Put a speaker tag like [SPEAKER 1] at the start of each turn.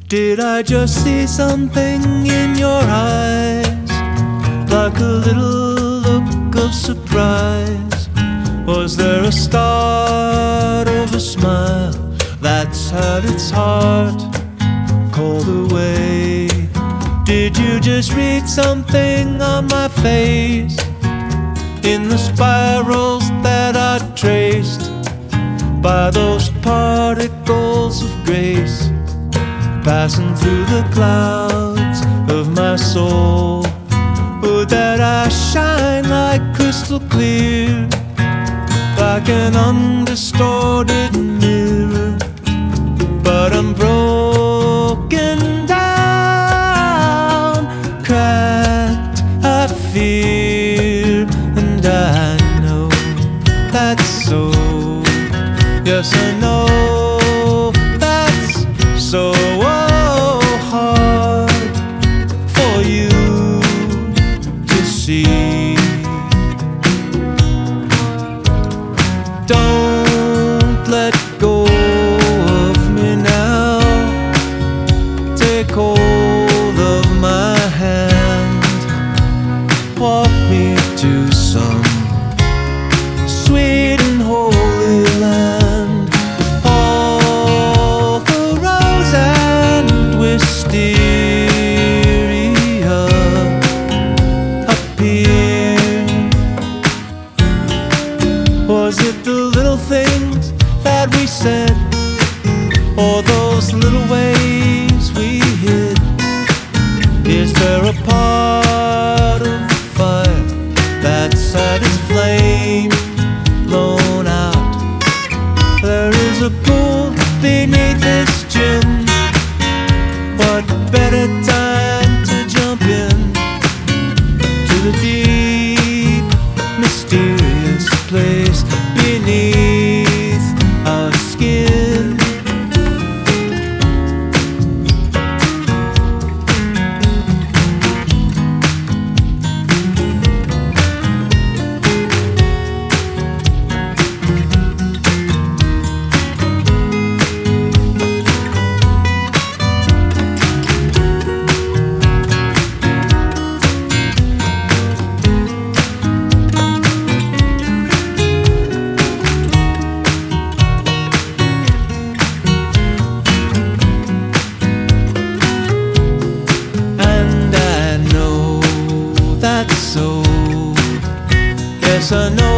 [SPEAKER 1] Did I just see something in your eyes, like a little look of surprise? Was there a start of a smile that's had its heart called away? Did you just read something on my face, in the spirals that I traced by those particles of grace, passing through the clouds of my soul? Would that I shine like crystal clear, like an undistorted mirror? But I'm broken down, cracked, I fear, and I know that's so. Yes, I know that's so hard for you to see. Don't let go of me now. Take hold of my hand. Walk me to some sweet and holy land. All the rose and wisteria appear. Was it the little things that we said, or those little ways we hid? Is there a part of the fire that's had its flame blown out? There is a pool beneath this gym. What better time to jump in to the deep, mysterious place beneath our skin? That's so. Yes, I know